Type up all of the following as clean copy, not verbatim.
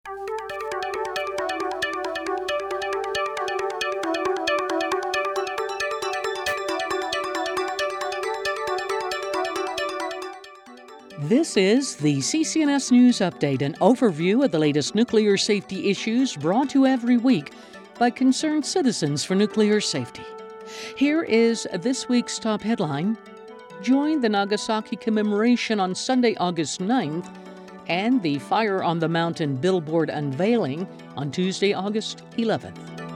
This is the CCNS News Update, an overview of the latest nuclear safety issues brought to you every week by concerned citizens for nuclear safety. Here is this week's top headline. Join the Nagasaki commemoration on Sunday, August 9th, and the Fire on the Mountain billboard unveiling on Tuesday, August 11th.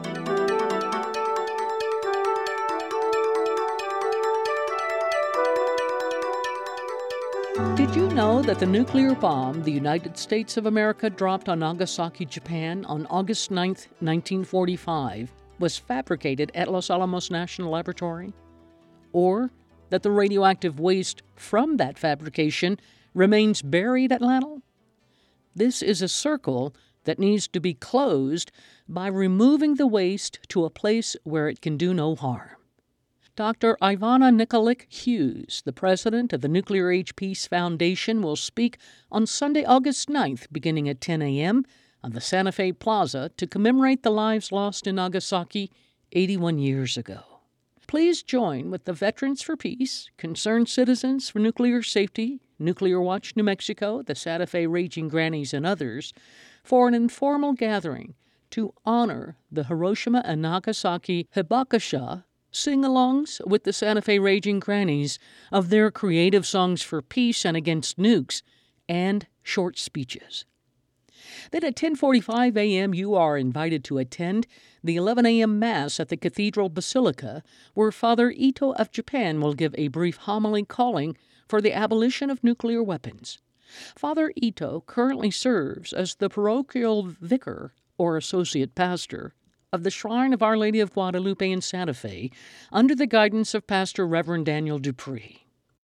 Did you know that the nuclear bomb the United States of America dropped on Nagasaki, Japan on August 9, 1945 was fabricated at Los Alamos National Laboratory? Or that the radioactive waste from that fabrication remains buried at LANL? This is a circle that needs to be closed by removing the waste to a place where it can do no harm. Dr. Ivana Nikolic-Hughes, the president of the Nuclear Age Peace Foundation, will speak on Sunday, August 9th, beginning at 10 a.m. on the Santa Fe Plaza to commemorate the lives lost in Nagasaki 81 years ago. Please join with the Veterans for Peace, Concerned Citizens for Nuclear Safety, Nuclear Watch New Mexico, the Santa Fe Raging Grannies, and others for an informal gathering to honor the Hiroshima and Nagasaki Hibakusha sing-alongs with the Santa Fe Raging Grannies of their creative songs for peace and against nukes, and short speeches. Then at 10:45 a.m., you are invited to attend the 11 a.m. Mass at the Cathedral Basilica, where Father Ito of Japan will give a brief homily calling for the abolition of nuclear weapons. Father Ito currently serves as the parochial vicar or associate pastor of the Shrine of Our Lady of Guadalupe in Santa Fe, under the guidance of Pastor Reverend Daniel Dupree.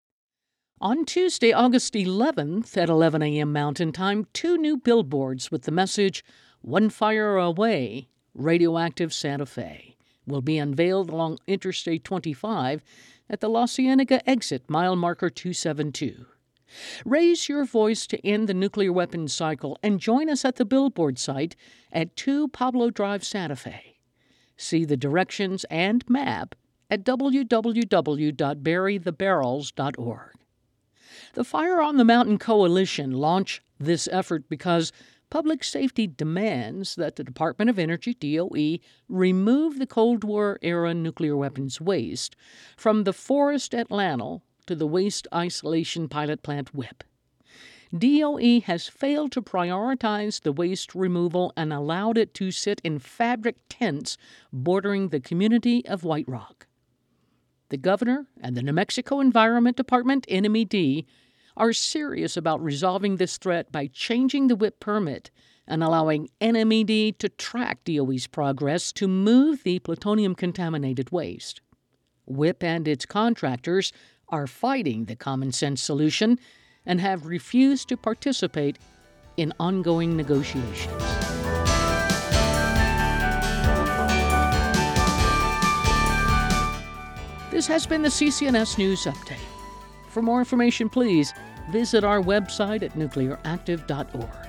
On Tuesday, August 11th at 11 a.m. Mountain Time, 2 new billboards with the message, "One Fire Away, Radioactive Santa Fe," will be unveiled along Interstate 25 at the La Cienega exit, mile marker 272. Raise your voice to end the nuclear weapons cycle and join us at the billboard site at 2 Pablo Drive, Santa Fe. See the directions and map at www.burythebarrels.org. The Fire on the Mountain Coalition launched this effort because public safety demands that the Department of Energy, DOE, remove the Cold War-era nuclear weapons waste from the forest at LANL to the Waste Isolation Pilot Plant WIPP. DOE has failed to prioritize the waste removal and allowed it to sit in fabric tents bordering the community of White Rock. The governor and the New Mexico Environment Department, NMED, are serious about resolving this threat by changing the WIPP permit and allowing NMED to track DOE's progress to move the plutonium-contaminated waste. WIPP and its contractors are fighting the common sense solution and have refused to participate in ongoing negotiations. This has been the CCNS News Update. For more information, please visit our website at nuclearactive.org.